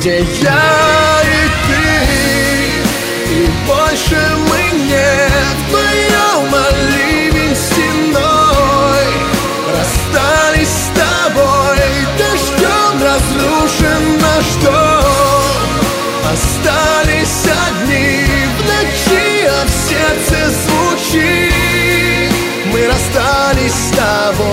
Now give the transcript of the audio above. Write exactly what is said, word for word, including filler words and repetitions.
где я и ты, и больше мы не вдвоем, а ливень стеной. Расстались с тобой, дождем разрушен наш дом. Остались одни в ночи, а в сердце звучит: мы расстались с тобой.